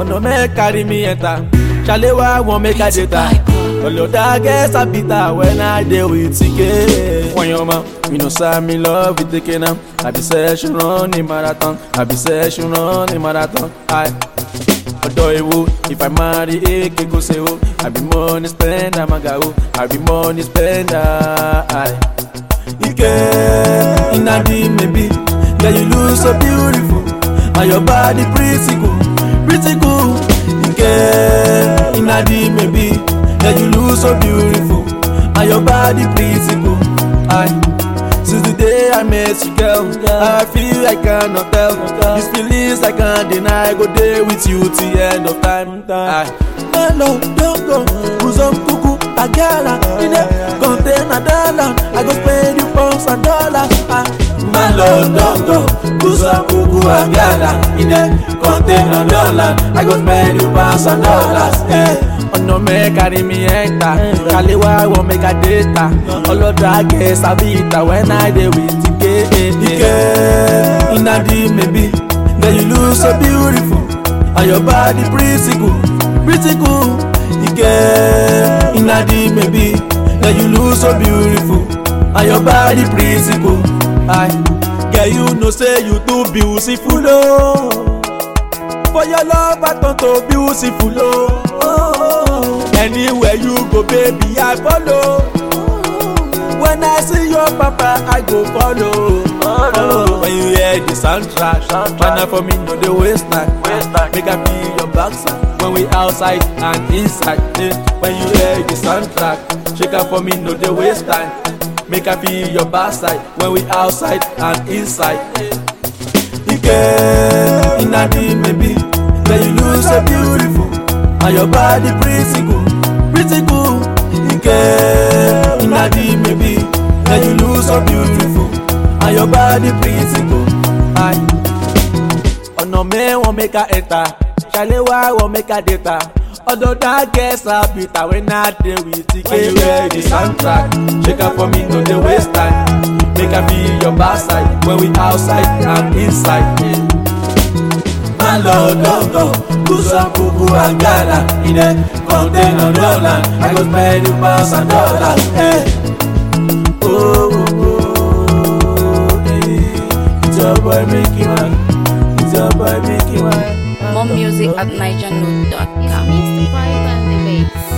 no make carry me enter. Shalewa won't make a data. Although that gets a bitter when I deal with TK. When your man, you know, say me love with the Kenam. I be say she run a marathon. I be say she run a marathon. If I marry a keko say oh, I be money spender, magao. I be money spender. Ike, inadi maybe, girl you look so beautiful, and your body pretty cool. Ike, inadi maybe, girl you look so beautiful, and your body pretty cool. Since the day I met you, girl, I feel I cannot tell. These feelings I can't deny. Go there with you till the end of time. My love, don't go. Who's on cuckoo, a gala. In a container dollar, I go spend you pounds and dollars. My love, don't go. Who's on cuckoo, a gala. In a container dollar, I go spend you pounds and dollars. No make carry me enter. Kalewa won't make a data. All of that gets a bita when I dey with Ike. Inadi maybe, girl you look so beautiful, and your body pretty cool. Ike, inadi maybe, girl you look so beautiful, and your body pretty cool. Girl you know say you too beautiful oh. For your love I turn to beautiful oh. Anywhere you go baby I follow. When I see your papa I go follow. When you hear the soundtrack, man for me no the waistline. Make I feel your backside when we outside and inside. When you hear the soundtrack, shake up for me no the waistline. Make I feel your backside when we outside and inside. Ike, inadi maybe, girl you look so beautiful, and your body pretty cool. Ike, inadi maybe, girl you look so beautiful, and your body pretty cool. No man won't make a enter. Shalewa won't make a data. Although that gets a bitter when I deal with TK. When you hear the soundtrack, shake up for me no the waistline. Make I feel your backside when we outside and inside. My love, don't go. Kusa kuku angala. In a container dollar, I go spend you pounds and dollars. It's your boy Mickey Man. It's your boy Mickey Man. More music at NigerNote.com. Mr. Vibe and the Bass.